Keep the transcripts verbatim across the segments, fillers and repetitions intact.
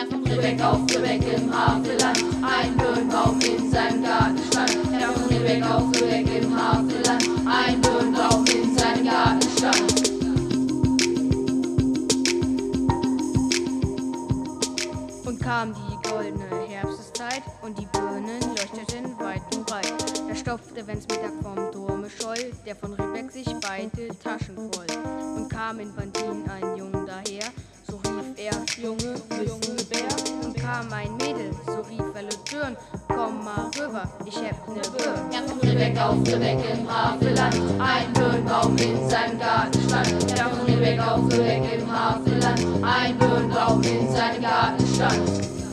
von Ribbeck auf Ribbeck im Havelland, ein Birnbaum in seinem Garten stand. Herr von Ribbeck auf Ribbeck im Havelland, ein Birnbaum in seinem Garten stand. Und kam die goldene Herbsteszeit und die Birnen leuchteten weit und breit. Da stopfte, wenn's Mittag vom Turme scholl, der von Ribbeck sich beide Taschen voll. Und kam in Pantin ein Jung daher, so rief er, Junge, Junge Bär. Und kam ein Mädel, so rief er Lütürn, komm mal rüber, ich heb ne Birn. Herr von Ribbeck auf Ribbeck im Havelland, ein Birnbaum in seinem Garten stand. Herr von Ribbeck auf Ribbeck im Havelland, ein Birnbaum in seinem Garten stand.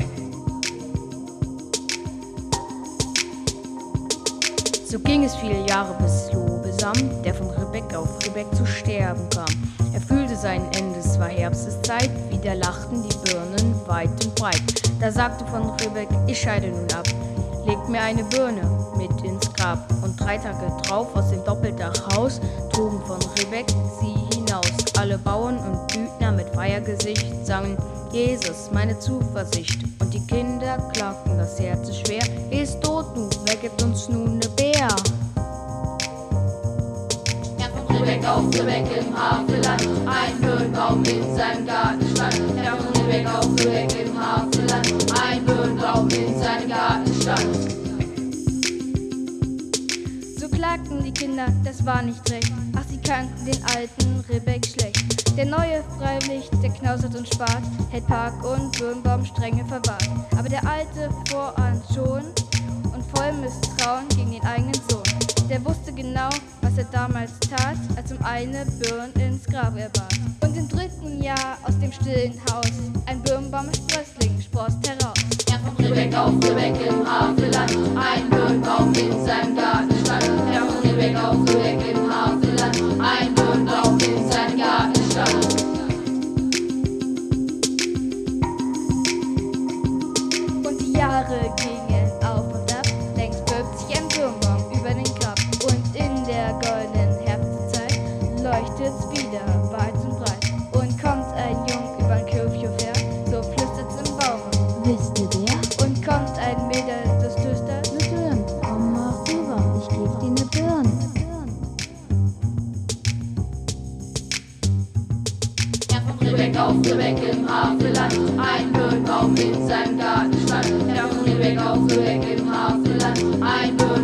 So ging es viele Jahre, bis Lobesam, der von Ribbeck auf Ribbeck zu sterben kam. Er fühlte sein Ende, es war Herbsteszeit, wieder lachten die Birnen weit und breit. Da sagte von Ribbeck, ich scheide nun ab, legt mir eine Birne mit ins Grab. Und drei Tage drauf aus dem Doppeldachhaus trugen von Ribbeck sie hinaus. Alle Bauern und Büdner mit Feiergesicht sangen, Jesus, meine Zuversicht. Und die Kinder klagten das Herz schwer, er ist tot nun, wer gibt uns nun ne Bär? Herr von Ribbeck auf Ribbeck im Havelland, ein Birnbaum in seinem Garten stand. Herr von Ribbeck auf Ribbeck im Havelland, ein Birnbaum in seinem Garten stand. So klagten die Kinder, das war nicht recht, ach sie kannten den alten Ribbeck schlecht. Der neue freiwillig, der knausert und spart, hält Park und Birnbaum strenge verwahrt. Aber der alte voran schon und voll Misstrauen gegen den eigenen Sohn. Der wusste genau, was er damals tat, als um eine Birn ins Grab er bat. Und im dritten Jahr aus dem stillen Haus ein Birnbaum mit Sprössling sproßt heraus. Herr von Ribbeck auf Ribbeck im Havelland, ein Birnbaum in seinem Garten stand. Herr von Ribbeck auf Ribbeck im Havelland, ein Birnbaum in seinem Garten stand. Und die Jahre gingen auf und ab, längst bögt sich ein Birnbaum über den Grab. Und in der goldenen Herbstzeit leuchtet's wieder weit und breit. Und kommt ein Jung übern Kirchhof her, so flüstert's im Baume. Wisst ihr wer? Und kommt ein Mädel, das flüstert, Ne Birn, komm mal rüber, ich geb dir ne Birn. Herr von Ribbeck auf Ribbeck im Havelland, ein Birnbaum in seinem Garten stand. Herr von Ribbeck auf Ribbeck im Havelland, ein Birnbaum